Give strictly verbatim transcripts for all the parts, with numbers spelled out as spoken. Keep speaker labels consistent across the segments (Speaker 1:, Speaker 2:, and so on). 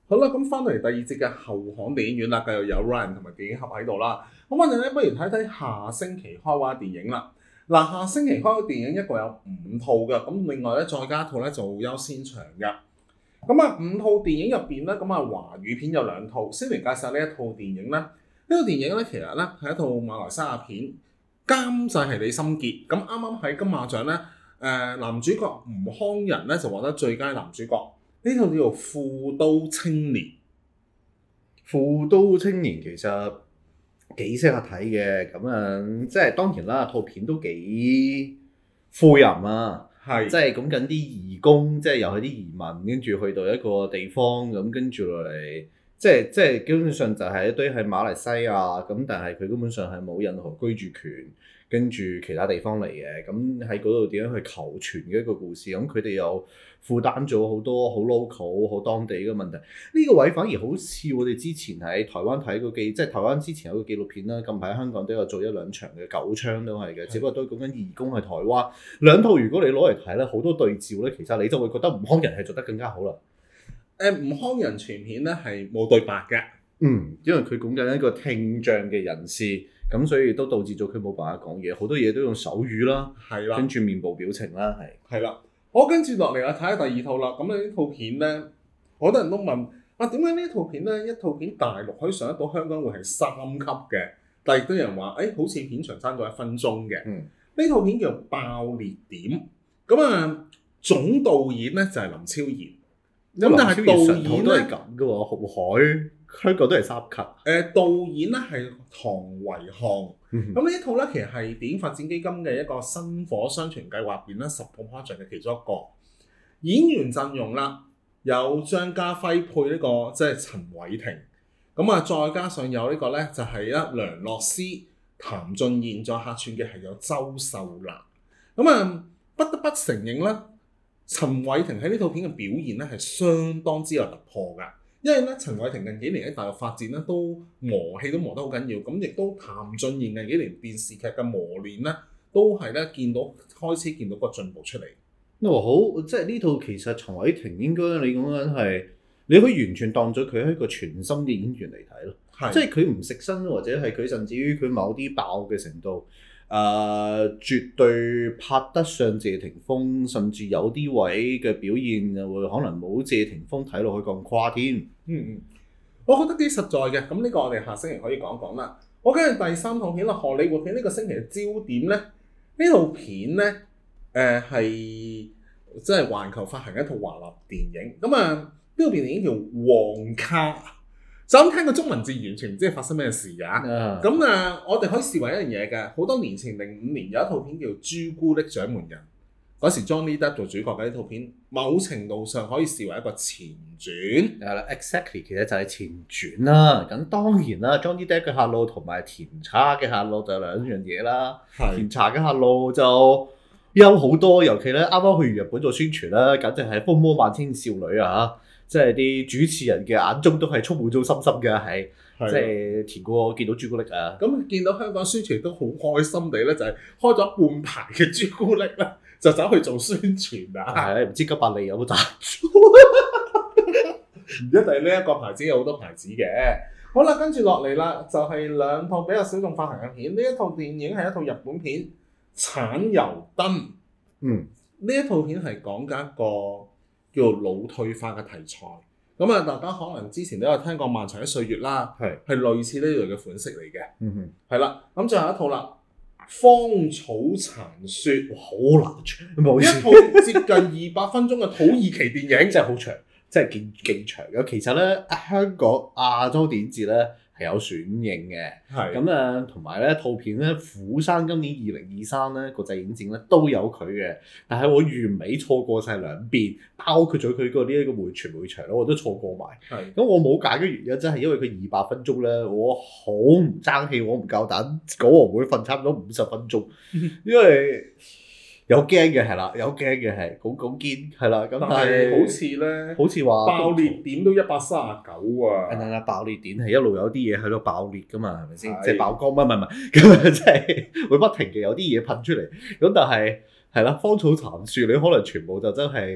Speaker 1: 好啦，咁翻嚟第二節嘅後巷電影院啦，繼續有 Ryan 同埋電影俠喺度啦。咁我哋咧不如睇睇下星期開畫電影啦。嗱，下星期開嘅電影一共有五套嘅，咁另外咧再加一套咧就優先場嘅。咁啊五套電影入邊咧，咁啊華語片有兩套，先嚟介紹呢一套電影咧。呢套電影咧其實咧係一套馬來西亞片，監製係李心潔。咁啱啱喺金馬獎咧，誒、呃、男主角吳康仁咧就獲得最佳男主角。呢套叫做《富都青年》。
Speaker 2: 富都青年其實幾適合睇嘅，咁樣即係當然啦，套片都幾富人啊，
Speaker 1: 係
Speaker 2: 即係講緊啲義工，即係又係啲移民，跟住去到一個地方咁，跟住落嚟，即係即係基本上就係一堆係馬來西亞咁，但係佢根本上係冇任何居住權，跟住其他地方嚟嘅，咁喺嗰度點樣去求存嘅一個故事，咁佢哋又負擔咗好多好 local 好當地嘅問題。呢、這個位反而好似我哋之前喺台灣睇過紀，即係台灣之前有個紀錄片啦，近排香港都有做一兩場嘅九槍都係嘅，只不過都講緊義工喺台灣。兩套如果你攞嚟睇咧，好多對照咧，其實你就會覺得吳康仁係做得更加好啦。
Speaker 1: 誒吳康仁全片咧係冇對白嘅，
Speaker 2: 嗯，因為佢講緊一個聽障嘅人士，咁所以都導致咗佢冇辦法講嘢，好多嘢都用手語啦，
Speaker 1: 係啦，
Speaker 2: 跟住面部表情啦，係
Speaker 1: 係啦。我跟住落嚟啊，睇下第二套啦。咁呢套片咧，好多人都問啊，點解呢套片咧一套片大陸可以上得到香港會係三級嘅？但係亦都有人話，誒、欸、好似片長爭咗一分鐘嘅。
Speaker 2: 嗯，
Speaker 1: 呢套片叫《爆裂點》。咁啊，總導演咧就係、是、林超賢。咁但係導演
Speaker 2: 都係咁嘅喎，浩海香港都係三級。誒、
Speaker 1: 呃，導演咧係唐維漢。咁呢、嗯、一套咧其實係電影發展基金嘅一個薪火相傳計劃入邊咧十個 project 嘅其中一個。演員陣容啦，有張家輝配呢、這個即係陳偉霆。咁啊，再加上有呢個咧就係啊梁洛施、譚俊彥，再客串嘅係有周秀娜。咁啊，不得不承認咧。陳偉霆喺呢套片嘅表現咧係相當之有突破㗎，因為咧陳偉霆近幾年喺大陸發展咧都磨戲都磨得好緊要，咁亦都譚俊彥近幾年電視劇嘅磨練咧都係咧見到開始見到個進步出嚟。
Speaker 2: 因為好即係呢套其實陳偉霆應該你講緊係你可以完全當咗佢係一個全新嘅演員嚟睇咯，
Speaker 1: 係
Speaker 2: 即係佢唔食身或者係佢甚至於佢某啲爆嘅程度。誒、uh, 絕對拍得上謝霆鋒，甚至有啲位嘅表現就會可能冇謝霆鋒睇落去咁誇添。
Speaker 1: 嗯嗯，我覺得幾實在嘅。咁呢個我哋下星期可以講講啦。我跟住第三套片啦，荷里活片呢個星期嘅焦點咧，呢套片咧誒係即係環球發行一套華納電影。咁啊，呢套電影叫《旺卡》。就咁聽個中文字完全唔知係發生咩事㗎。咁、uh, 啊，我哋可以視為一樣嘢嘅。好多年前零五年有一套片叫《朱古力獎門人》，嗰時 Johnny Depp 做主角嘅呢套片，某程度上可以視為一個前傳。
Speaker 2: 係啦 ，exactly 其實就係前傳啦。咁當然啦 ，Johnny Depp 嘅客路同埋甜茶嘅客路就兩樣嘢啦。
Speaker 1: 係
Speaker 2: 甜茶嘅客路就有好多，尤其咧啱啱去完日本做宣傳啦，簡直係風魔萬千少女啊！即係啲主持人嘅眼中都係充滿咗深深嘅，係即係甜過見到朱古力啊！
Speaker 1: 咁見到香港宣傳都好開心地咧，就係、是、開咗半排嘅朱古力咧，就走去做宣傳啊！
Speaker 2: 係唔知吉百利有冇贊助？
Speaker 1: 唔一定呢一個牌子有好多牌子嘅。好啦，跟住落嚟啦，就係、是、兩套比較小眾發行嘅片。呢一套電影係一套日本片《產油燈》。
Speaker 2: 嗯，
Speaker 1: 呢一套片係講緊一個叫做腦退化嘅題材，咁啊，大家可能之前都有聽過《漫長的歲月》啦，係係類似呢類嘅款式嚟嘅，
Speaker 2: 嗯哼，
Speaker 1: 係啦。咁最後一套啦，《荒草殘雪》，
Speaker 2: 好難唱，
Speaker 1: 一套接近二百分鐘嘅土耳其電影，
Speaker 2: 真係好長，真係勁勁長嘅。其實咧，香港亞洲電影節咧係有選映嘅，係咁啊，同埋咧套片咧，釜山今年二零二三咧國際影展咧都有佢嘅，但係我完美錯過晒兩邊，包括咗佢個呢一個回傳回場咧，我都錯過埋。係咁，我冇揀嘅原因真係因為佢二百分鐘咧，我好唔爭氣，我唔夠膽講我會瞓差唔多五十分鐘，因為有驚嘅係啦，有驚嘅係講講堅係啦，咁但係
Speaker 1: 好似咧，
Speaker 2: 好似話
Speaker 1: 爆裂點都一百三十九啊！
Speaker 2: 係啦，爆裂點係一路有啲嘢喺度爆裂噶嘛，係咪先？即係爆光乜乜乜咁啊！即係會不停嘅有啲嘢噴出嚟。咁但係係啦，荒草殘雪你可能全部就真係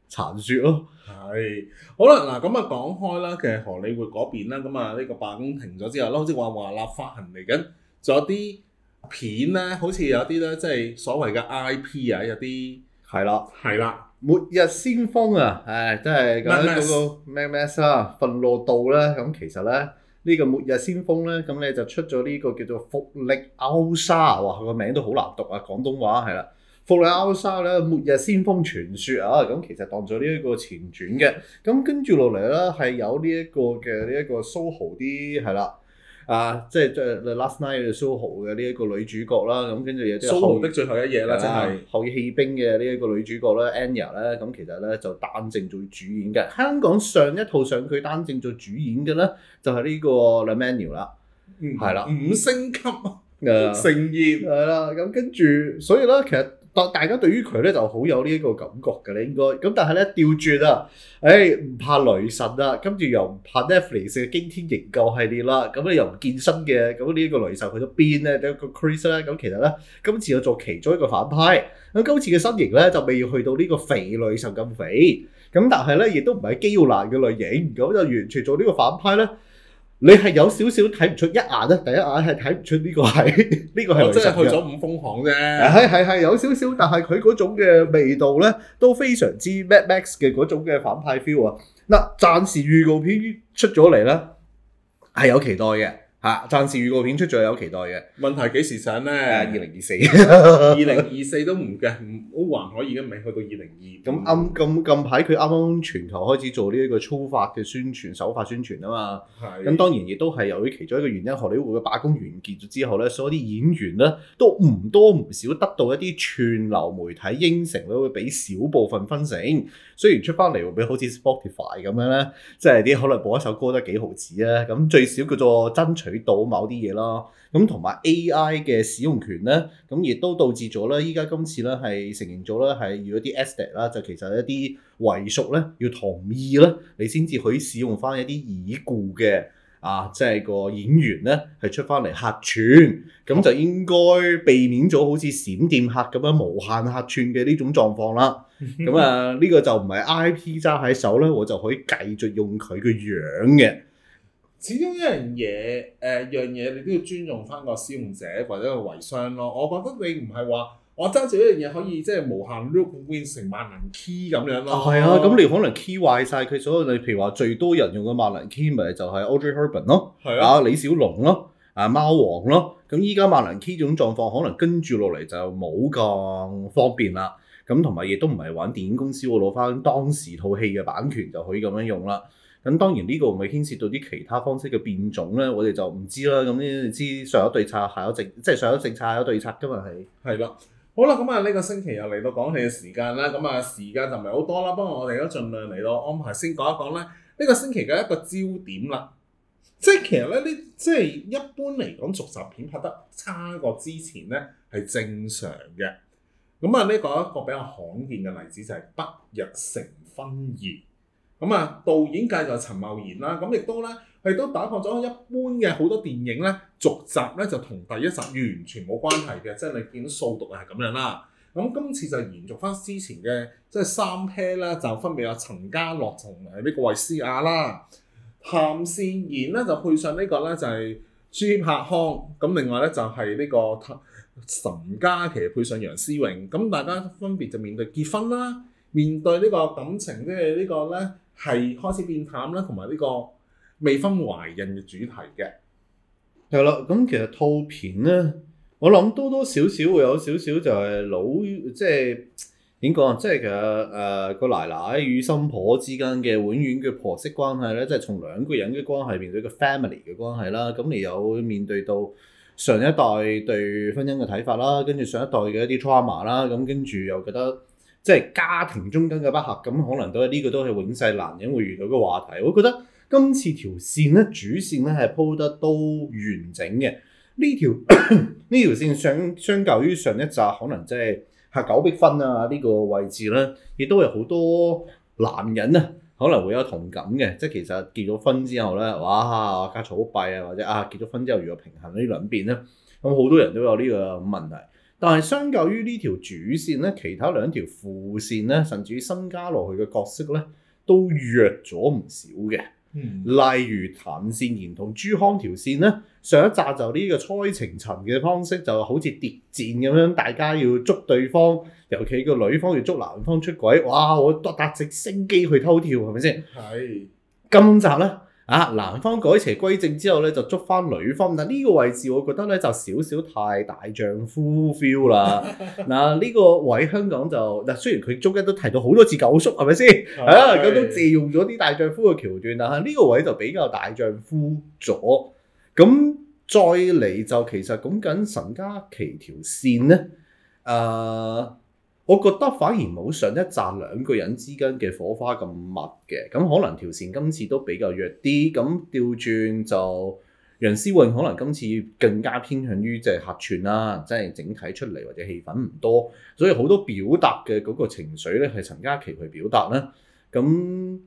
Speaker 2: 殘雪咯。
Speaker 1: 係好啦，嗱咁啊講開啦，其實荷里活嗰邊啦，咁啊呢個罷工停咗之後咧，好似話華納發行嚟緊，仲有啲片咧，好似有啲咧，即係所謂嘅 I P 啊，有啲
Speaker 2: 係啦，
Speaker 1: 係啦，
Speaker 2: 末日先鋒啊，唉，真係講緊嗰個 Mad Max 啊，憤怒度咧，咁其實咧。呢個末日先鋒咧，咁你就出咗呢個叫做復力歐沙，哇個名都好難讀啊！廣東話係啦，復力歐沙咧，末日先鋒傳說啊，咁其實當咗呢一個前傳嘅，咁跟住落嚟咧係有呢一個嘅呢一個蘇豪啲係啦，啊即係即係 Last Night 嘅蘇豪嘅呢一個女主角啦，咁跟住有啲
Speaker 1: 蘇豪的最後一夜啦，真係
Speaker 2: 後棄兵嘅呢一個女主角啦 Anya 咧，咁其實咧就擔正做主演嘅。香港上一套上佢擔正做主演嘅咧，就係呢個 Le Manu 啦，係啦，
Speaker 1: 五星級
Speaker 2: 誒
Speaker 1: 盛宴
Speaker 2: 係啦，咁跟住所以咧，其實大大家對於佢咧就好有呢一個感覺嘅咧，應該咁，但係咧調轉啊，誒唔怕雷神啊，跟住又唔怕 Netflix 嘅驚天營救系列啦，咁你又唔見身嘅，咁呢一個雷神去咗邊咧？一個 Chris 咧，咁其實咧今次又做其中一個反派，咁今次嘅身形咧就未去到呢個肥雷神咁肥，咁但係咧亦都唔係肌肉男嘅類型，咁就完全做呢個反派咧。你係有少少睇唔出一眼咧，第一眼係睇唔出呢個係呢個係雷神嘅。
Speaker 1: 即係去咗五鳳行啫。
Speaker 2: 係係係有少少，但係佢嗰種嘅味道咧，都非常之 Mad Max 嘅嗰種嘅反派 feel 啊！嗱，暫時預告片出咗嚟咧，係有期待嘅嚇。暫時預告片出咗有期待嘅。
Speaker 1: 問題幾時上咧？
Speaker 2: 二零二四，
Speaker 1: 二零二四都唔嘅，唔好還可以嘅，未去到二零二。
Speaker 2: 咁啱咁近排佢啱啱全球開始做呢一個粗法嘅宣傳手法宣傳啊嘛。係。咁當然亦都係由於其中一個原因，荷里活嘅罷工完結咗之後咧，所有啲演員咧都唔多唔少得到一啲串流媒體應承咧，會俾少部分分成。雖然出翻嚟會俾好似 Spotify 咁樣咧，即係啲可能播一首歌得幾毫子啊，咁最少叫做爭取到某啲嘢啦。咁同埋 A I 嘅使用權咧，咁亦都導致咗咧，依家今次咧係承認咗咧，係如果啲 estate 啦，就其實一啲遺屬咧要同意咧，你先至可以使用翻一啲已故嘅啊，即係個演員咧係出翻嚟客串，咁就應該避免咗好似閃電客咁樣無限客串嘅呢種狀況啦。咁啊，呢個就唔係 I P 揸喺手咧，我就可以繼續用佢嘅樣嘅。
Speaker 1: 始終一樣嘢，誒、呃、樣嘢你都要尊重翻個使用者或者個遺孀咯。我覺得你唔係話我揸住一樣嘢可以即係無限 loop 變成萬能 key 咁樣咯。
Speaker 2: 係啊，咁你可能 key 壞晒佢所有，你譬如話最多人用嘅萬能 key 咪就係 Audrey Hepburn 咯，係啊，啊李小龍咯，啊貓王咯。咁依家萬能 key 種狀況可能跟住落嚟就冇咁方便啦。咁同埋亦都唔係玩電影公司會攞翻當時套戲嘅版權就可以咁樣用啦。咁當然呢個唔係牽涉到啲其他方式嘅變種咧，我哋就唔知啦。咁呢你知上有對策下有政，即係上有政策下有對策㗎嘛係。係
Speaker 1: 啦，好啦，咁啊呢個星期又嚟到講戲嘅時間啦。咁啊時間就唔係好多啦，不過我哋都盡量嚟到安排先講一講咧呢個星期嘅一個焦點啦。即係其實咧呢，即係一般嚟講續集片拍得差過之前咧係正常嘅。咁啊呢個一個比較罕見嘅例子就係《不日成婚宴》。咁啊，導演界就陳茂賢啦，咁亦都咧，佢都打破咗一般嘅好多電影咧續集咧就同第一集完全冇關係嘅，即係你見到掃毒係咁樣啦。咁今次就延續翻之前嘅，即係三 pair 咧，就分別有陳家樂同埋呢個衛詩雅啦。譚善言咧就配上呢個咧就係朱柏康，咁另外咧就係呢個岑嘉琪配上楊思穎，咁大家分別就面對結婚啦，面對呢個感情，即係呢個咧。係開始變淡啦，同埋呢個未婚懷孕嘅主題嘅。
Speaker 2: 係啦，咁其實套片咧，我諗多多少少會有少少就係老，即係點講啊？即係其實誒個奶奶與新婆之間嘅永遠嘅婆媳關係咧，即係從兩個人嘅關係面對個 family 嘅關係啦。咁你有面對到上一代對婚姻嘅睇法啦，跟住上一代嘅一啲 trauma 啦，咁跟住又覺得。即係家庭中間嘅不和，咁可能都係呢個都係永世男人會遇到嘅話題。我覺得今次條線咧，主線咧係鋪得都完整嘅。呢條呢條線相相較於上一集，可能即係嚇狗逼婚啊呢個位置咧，亦都有好多男人啊可能會有同感嘅。即係其實結咗婚之後咧，哇家嘈屋閉啊，或者啊結咗婚之後如何平衡呢兩邊咧，咁好多人都有呢個問題。 但係相較於呢條主線咧，其他兩條副線咧，甚至於新加落去嘅角色咧，都弱咗唔少嘅。
Speaker 1: 嗯，
Speaker 2: 例如譚善言同朱康條線咧，上一集就呢個蔡晴陳嘅方式就好似諜戰咁樣，大家要捉對方，尤其個女方要捉男方出軌，哇！我搭直升機去偷跳，係咪先？
Speaker 1: 係。
Speaker 2: 今集咧啊，男方改邪歸正之後咧，就捉翻女方，但呢個位置我覺得咧就少少太大丈夫 feel 啦。嗱呢個位香港就嗱，雖然佢中間都提到好多次九叔，係咪先？啊，咁都借用咗啲大丈夫嘅橋段，但係呢個位就比較大丈夫咗。咁再嚟就其實講緊陳嘉琪條線咧，誒、呃。我覺得反而冇上一集兩個人之間嘅火花咁密嘅，咁可能條線今次都比較弱啲。咁調轉就楊思穎可能今次更加偏向於即係客串啦，即係整體出嚟或者戲份唔多，所以好多表達嘅嗰個情緒咧係陳嘉琪去表達啦。咁唔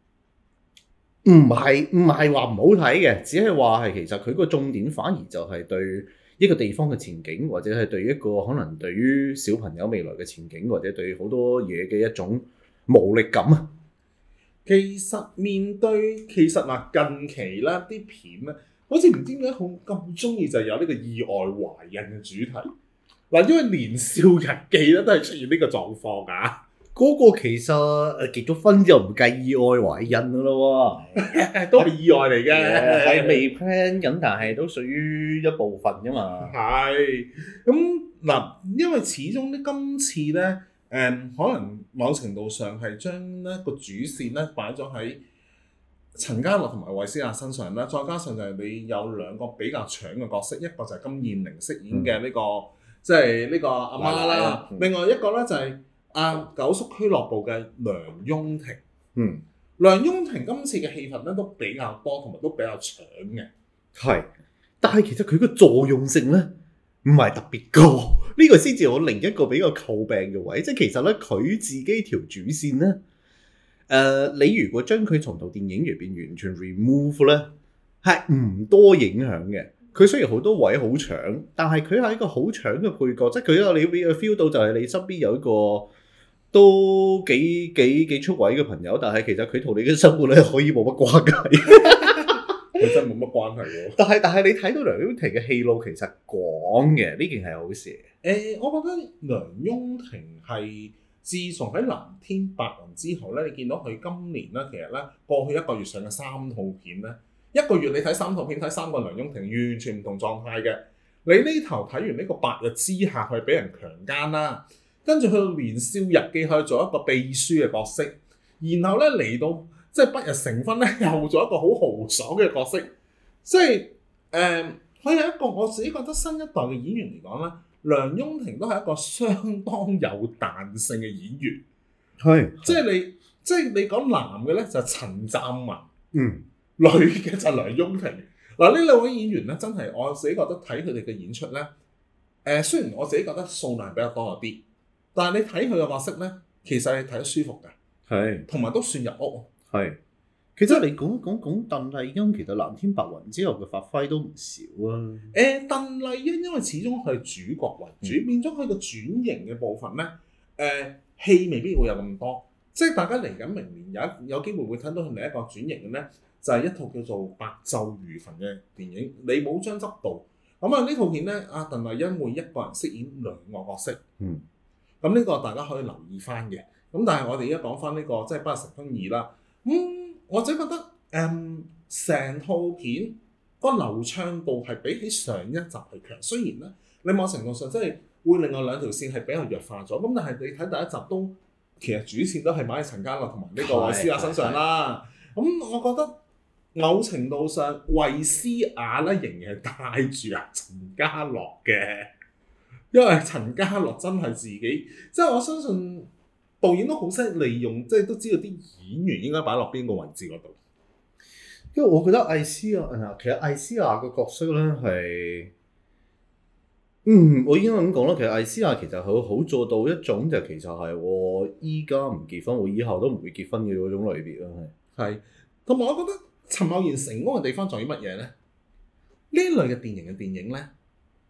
Speaker 2: 係唔係話唔好睇嘅，只係話係其實佢個重點反而就係對一個地方嘅前景，或者係對一個可能對於小朋友未來嘅前景，或者對好多嘢嘅一種無力感啊。
Speaker 1: 其實面對其實嗱近期咧啲片咧，好似唔知點解好咁中意就有呢個意外懷孕嘅主題。嗱，因為年少日記咧都係出現呢個狀況㗎。
Speaker 2: 嗰個其實誒結咗婚之後唔計意外懷孕㗎咯喎，
Speaker 1: 都係意外嚟嘅，
Speaker 2: 係未 plan 緊，但係都屬於一部分㗎嘛。
Speaker 1: 係咁嗱，因為始終咧今次咧誒、嗯，可能某程度上係將咧個主線咧擺咗喺陳家樂同埋衛詩雅身上啦，再加上就係你有兩個比較搶嘅角色，一個就係金燕玲飾演嘅呢、這個、嗯、即係呢個阿媽啦，嗯、另外一個咧就係、是。啊！九叔俱樂部嘅梁雍婷，
Speaker 2: 嗯，
Speaker 1: 梁雍婷今次嘅戲份咧都比較多，同埋都比較搶嘅。
Speaker 2: 係，但係其實佢個作用性咧唔係特別高，呢、這個先至我另一個比較詬病嘅位。即係其實咧佢自己條主線咧，誒、呃，你如果將佢從套電影入邊完全 remove 咧，係唔多影響嘅。佢雖然好多位好搶，但係佢係一個好搶嘅配角，即係佢有你會 feel 到就係你身邊有一個都幾幾幾出位嘅朋友，但係其實佢同你嘅生活咧可以冇乜關係，
Speaker 1: 佢真係冇乜關係喎。
Speaker 2: 但係但係你睇到梁雍婷嘅戲路其實廣嘅，呢件係好事。
Speaker 1: 誒、欸，我覺得梁雍婷係自從喺藍天白雲之後咧，你見到佢今年咧，其實咧過去一個月上嘅三套片咧，一個月你睇三套片，睇三個梁雍婷，完全唔同狀態嘅。你呢頭睇完呢個白日之下，佢俾人強姦啦。跟住去到年少日記，去做一個秘書嘅角色，然後咧嚟到即係不日成婚咧，又做一個好豪爽嘅角色，即係誒，佢係一個我自己覺得新一代嘅演員嚟講咧，梁雍婷都係一個相當有彈性嘅演員，
Speaker 2: 係
Speaker 1: 即係你即係你講男嘅咧就係陳湛文，
Speaker 2: 嗯，
Speaker 1: 女嘅就係梁雍婷。嗱呢兩位演員咧，真係我自己覺得睇佢哋嘅演出咧，誒、呃、雖然我自己覺得數量比較多咗啲。但係你睇佢嘅角色咧，其實係睇得舒服嘅，係，同埋都算入屋。係，
Speaker 2: 其實你講講講鄧麗欣，其實藍天白雲之後嘅發揮都唔少啊。誒、
Speaker 1: 呃，鄧麗欣因為始終佢係主角為主，嗯、變咗佢個轉型嘅部分咧，誒、呃、戲未必會有咁多。即係大家嚟緊明年有一有機會會睇到佢另一個轉型嘅咧，就係、是、一套叫做《白晝如焚》嘅電影。李寶章執導，咁啊呢套片咧，阿鄧麗欣會一個人飾演兩個角色。嗯。咁呢個大家可以留意翻嘅，咁但係我哋而家講翻呢個即係不日成婚二啦。咁、嗯、我自己覺得誒成、嗯、套片個流暢度係比起上一集係強。雖然咧，你某程度上即係會另外兩條線係比較弱化咗。咁但係你睇第一集都其實主線都係擺喺陳家樂同埋呢個衛詩雅身上啦。咁、嗯、我覺得某程度上衛詩雅咧仍然係帶住啊陳家樂嘅。因為陳家樂真係自己，即係我相信導演都好識利用，即係都知道啲演員應該擺落邊個位置嗰度。
Speaker 2: 因為我覺得艾詩雅，其實艾詩雅個角色咧係，嗯，我應該咁講啦。其實艾詩雅其實好好做到一種就其實係我依家唔結婚，我以後都唔會結婚嘅嗰種類別咯。係，
Speaker 1: 係，同埋我覺得陳茂賢成功嘅地方在於乜嘢咧？呢一類嘅電影嘅電影咧。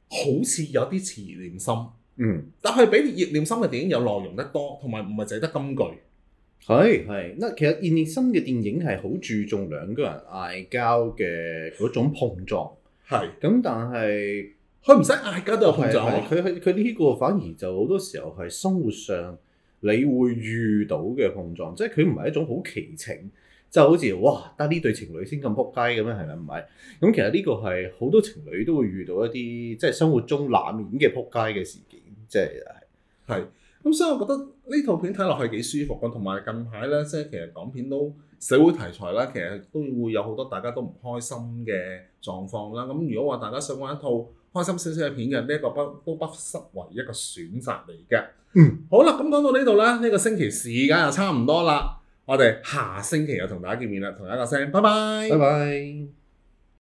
Speaker 1: 好似有啲似葉念琛，
Speaker 2: 嗯，
Speaker 1: 但係比葉念琛嘅電影有內容得多，同埋唔係淨係得金句。
Speaker 2: 係係。嗱，其實葉念琛嘅電影係好注重兩個人嗌交嘅嗰種碰撞。
Speaker 1: 係，
Speaker 2: 咁但係
Speaker 1: 佢唔使嗌交都有碰撞啊。
Speaker 2: 係係佢佢佢呢個反而就好多時候係生活上你會遇到嘅碰撞，即係佢唔係一種好奇情，就好似哇得呢對情侶先咁撲街咁樣，係咪唔係？咁其實呢個係好多情侶都會遇到一啲即係生活中難免嘅撲街嘅事件，即係
Speaker 1: 係。咁所以我覺得呢套片睇落去幾舒服嘅，同埋近排咧，即係其實港片都社會題材啦，其實都會有好多大家都唔開心嘅狀況啦。咁如果話大家想揾一套開心少少嘅片嘅，呢、這、一個不都不失為一個選擇嚟嘅。
Speaker 2: 嗯，
Speaker 1: 好啦，咁講到呢度咧，呢、這個星期時間又差唔多啦，我哋下星期又同大家見面啦，同大家講聲拜拜，
Speaker 2: 拜拜。